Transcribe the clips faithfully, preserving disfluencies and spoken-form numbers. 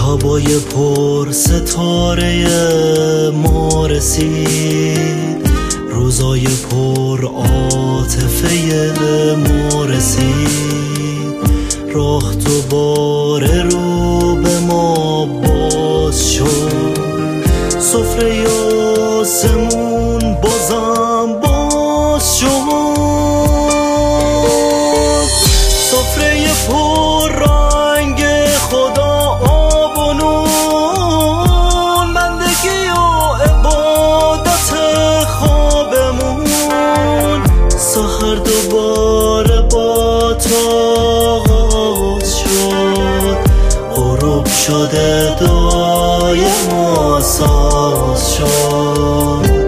هوای پر ستاره ما رسید، روزای پر عاطفه ما رسید، راه دوباره رو به ما باز شد، سفره آسمون بازم باز شد، سفره پر رنگ خدا آب و نون، بندگی و عبادت خوابمون، سحر دوباره با تو آغاز شد، غروب شده دعای ما ساز شد.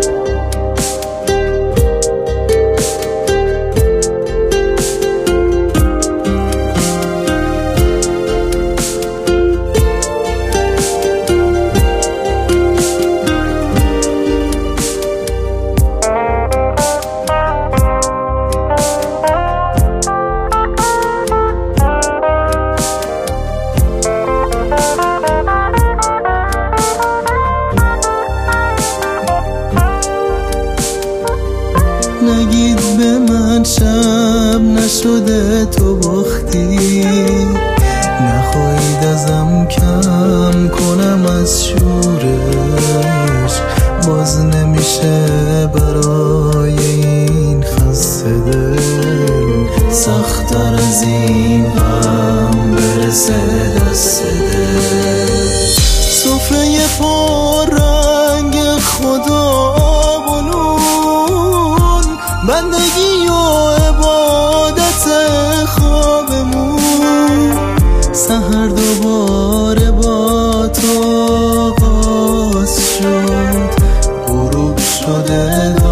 نگید به من شب نشده تو باختی، نخواهید ازم کم کنم از شورش، باز نمیشه برای این خسته دل سخت‌تر از این غم برسه دست دل، سفره پر رنگ خدا بندگی و عبادت خوابمون، سحر دوباره با تو آغاز شد، غروب شده